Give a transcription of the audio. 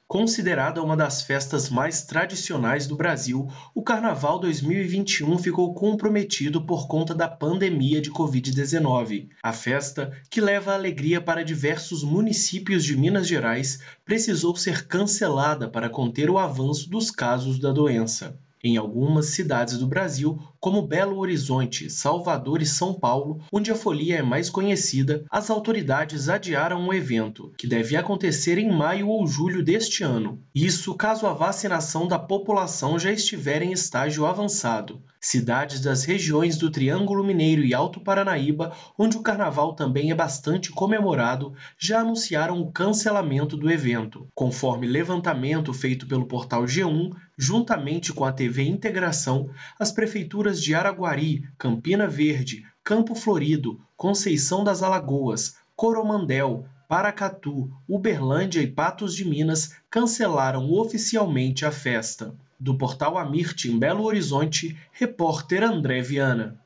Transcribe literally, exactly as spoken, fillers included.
Considerada uma das festas mais tradicionais do Brasil, o Carnaval dois mil e vinte e um ficou comprometido por conta da pandemia de covid dezenove. A festa, que leva alegria para diversos municípios de Minas Gerais, precisou ser cancelada para conter o avanço dos casos da doença. Em algumas cidades do Brasil, como Belo Horizonte, Salvador e São Paulo, onde a folia é mais conhecida, as autoridades adiaram o evento, que deve acontecer em maio ou julho deste ano. Isso caso a vacinação da população já estiver em estágio avançado. Cidades das regiões do Triângulo Mineiro e Alto Paranaíba, onde o carnaval também é bastante comemorado, já anunciaram o cancelamento do evento. Conforme levantamento feito pelo portal G um, juntamente com a T V Integração, as prefeituras de Araguari, Campina Verde, Campo Florido, Conceição das Alagoas, Coromandel, Paracatu, Uberlândia e Patos de Minas cancelaram oficialmente a festa. Do portal Amirte, em Belo Horizonte, repórter André Viana.